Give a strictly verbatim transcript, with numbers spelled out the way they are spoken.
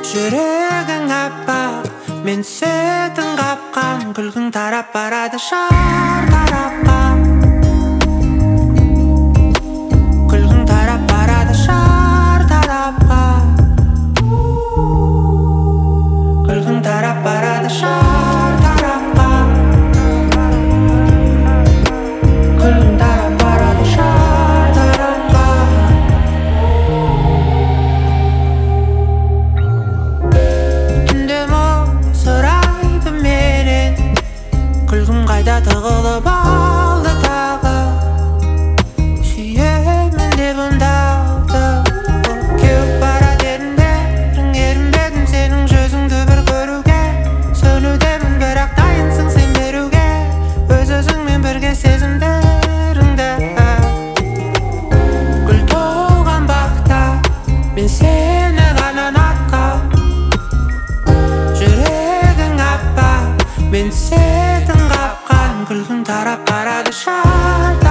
жүрегің аппақ, мен түсетін қапқан, күлкің тарап барады шар тарапқа. Күлкің тарап барады шар тарапқа. Күлкің тарап барады шар тарапқа. Күлкің тарап барады шар тарапқа. Түнде мұң сұрайды менен, күлкің қайда тығылып алды тағы. Сүйемін деп үндалды, кеуіп барады еріндерің, ерінбедім сенің жүзіңді бір көруге. Сөнудемін бірақ дайынсың сен беруге, өз өзіңмен бірге сезімдеріңді. Гүл толған бақта, мен сені ғана ұнатқам. Жүрегің аппақ, мен түсетін қапқан, күлкің тарап барады шар.